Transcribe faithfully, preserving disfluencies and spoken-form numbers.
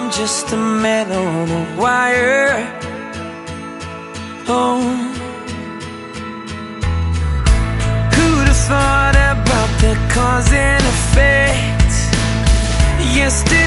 I'm just a man on a wire. Oh, who'd have thought about the cause and effect? Yesterday